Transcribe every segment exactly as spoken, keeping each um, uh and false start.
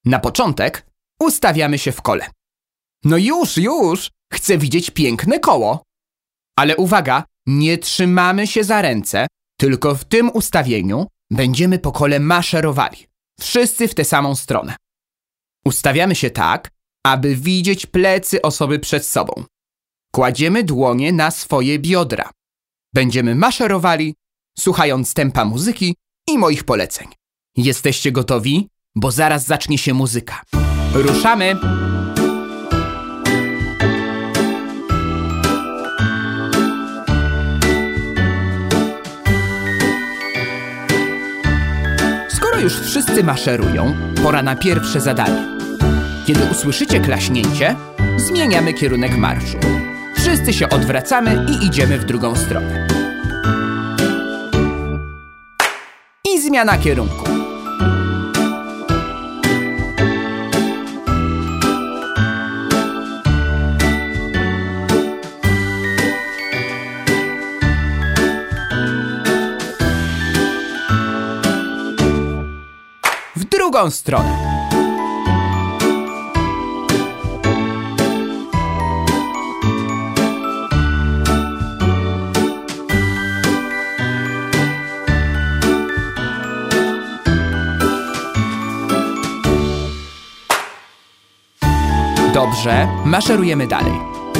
Na początek ustawiamy się w kole. No już, już! Chcę widzieć piękne koło. Ale uwaga, nie trzymamy się za ręce, tylko w tym ustawieniu będziemy po kole maszerowali. Wszyscy w tę samą stronę. Ustawiamy się tak, aby widzieć plecy osoby przed sobą. Kładziemy dłonie na swoje biodra. Będziemy maszerowali, słuchając tempa muzyki i moich poleceń. Jesteście gotowi? Bo zaraz zacznie się muzyka. Ruszamy! Skoro już wszyscy maszerują, pora na pierwsze zadanie. Kiedy usłyszycie klaśnięcie, zmieniamy kierunek marszu. Wszyscy się odwracamy i idziemy w drugą stronę. I zmiana kierunku. W drugą stronę. Dobrze, maszerujemy dalej.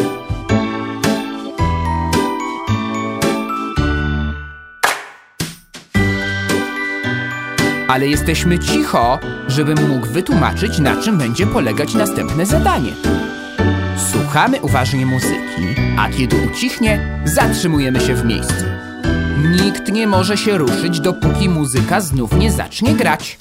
Ale jesteśmy cicho, żebym mógł wytłumaczyć, na czym będzie polegać następne zadanie. Słuchamy uważnie muzyki, a kiedy ucichnie, zatrzymujemy się w miejscu. Nikt nie może się ruszyć, dopóki muzyka znów nie zacznie grać.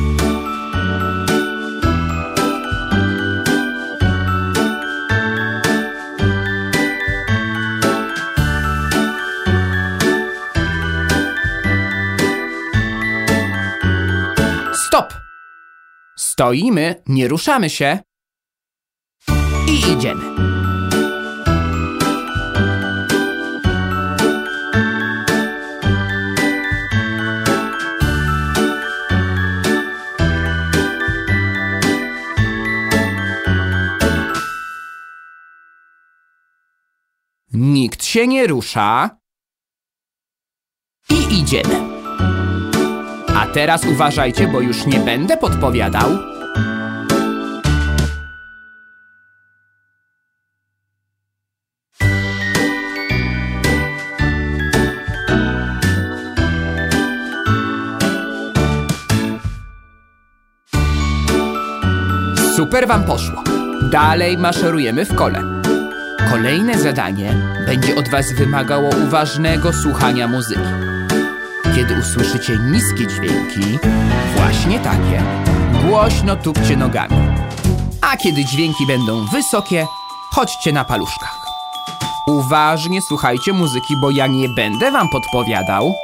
Stop! Stoimy, nie ruszamy się i idziemy. Nikt się nie rusza i idziemy. A teraz uważajcie, bo już nie będę podpowiadał. Super wam poszło. Dalej maszerujemy w kole. Kolejne zadanie będzie od was wymagało uważnego słuchania muzyki. Kiedy usłyszycie niskie dźwięki, właśnie takie, głośno tupcie nogami. A kiedy dźwięki będą wysokie, chodźcie na paluszkach. Uważnie słuchajcie muzyki, bo ja nie będę wam podpowiadał.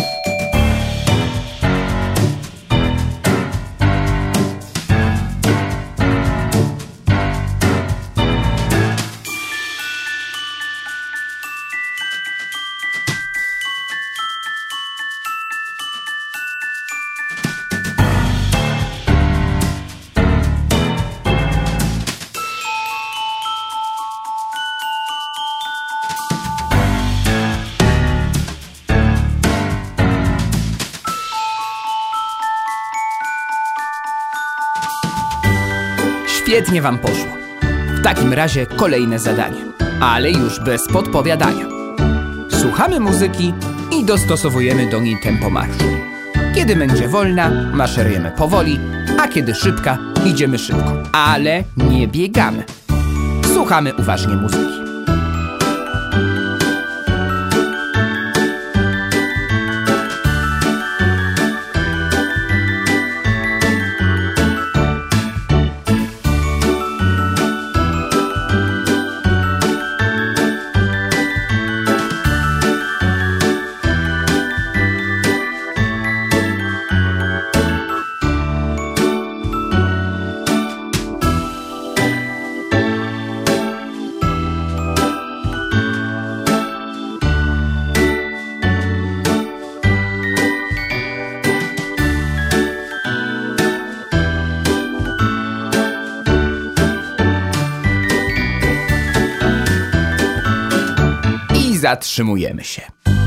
Świetnie wam poszło. W takim razie kolejne zadanie, ale już bez podpowiadania. Słuchamy muzyki i dostosowujemy do niej tempo marszu. Kiedy będzie wolna, maszerujemy powoli, a kiedy szybka, idziemy szybko. Ale nie biegamy. Słuchamy uważnie muzyki. zatrzymujemy się.